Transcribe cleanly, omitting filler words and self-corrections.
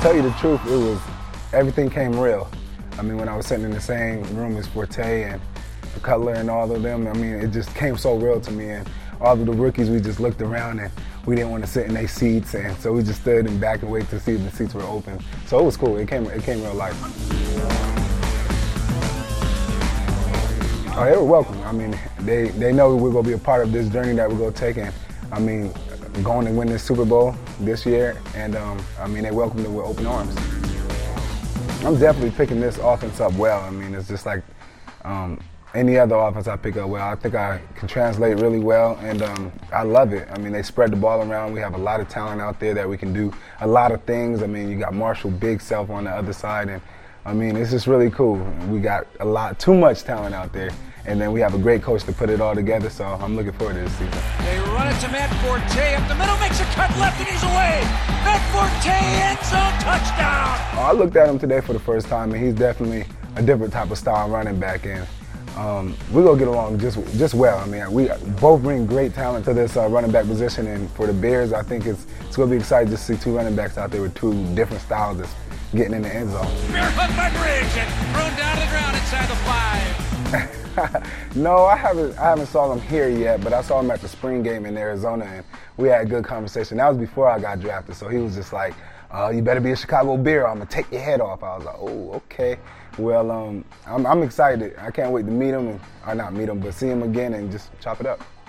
tell you the truth, everything came real. I mean, when I was sitting in the same room as Forte and Cutler and all of them, I mean, it just came so real to me. And all of the rookies, we just looked around and we didn't want to sit in their seats, and so we just stood in back and waited to see if the seats were open. So it was cool. It came real life. Oh, they were welcome. I mean, they know we're going to be a part of this journey that we're going to take, and I mean, going to win this Super Bowl this year, and I mean, they welcomed it with open arms. I'm definitely picking this offense up well. I mean, it's just like any other offense I pick up well. I think I can translate really well, and I love it. I mean, they spread the ball around. We have a lot of talent out there that we can do a lot of things. I mean, you got Marshall Big Self on the other side, and I mean, it's just really cool. We got too much talent out there, and then we have a great coach to put it all together, so I'm looking forward to this season. They run it to Matt Forte up the middle, makes a cut left, and he's away. Matt Forte, end zone, touchdown. I looked at him today for the first time, and he's definitely a different type of style running back, and we're going to get along just well. I mean, we both bring great talent to this running back position, and for the Bears, I think it's going to be exciting to see two running backs out there with two different styles that's getting in the end zone. Barefoot by Briggs and thrown down to the ground inside the 5. No, I haven't saw him here yet, but I saw him at the spring game in Arizona, and we had a good conversation. That was before I got drafted, so he was just like, you better be a Chicago Bear, I'm going to take your head off. I was like, oh, okay. Well, I'm excited. I can't wait to meet him, or not meet him, but see him again and just chop it up.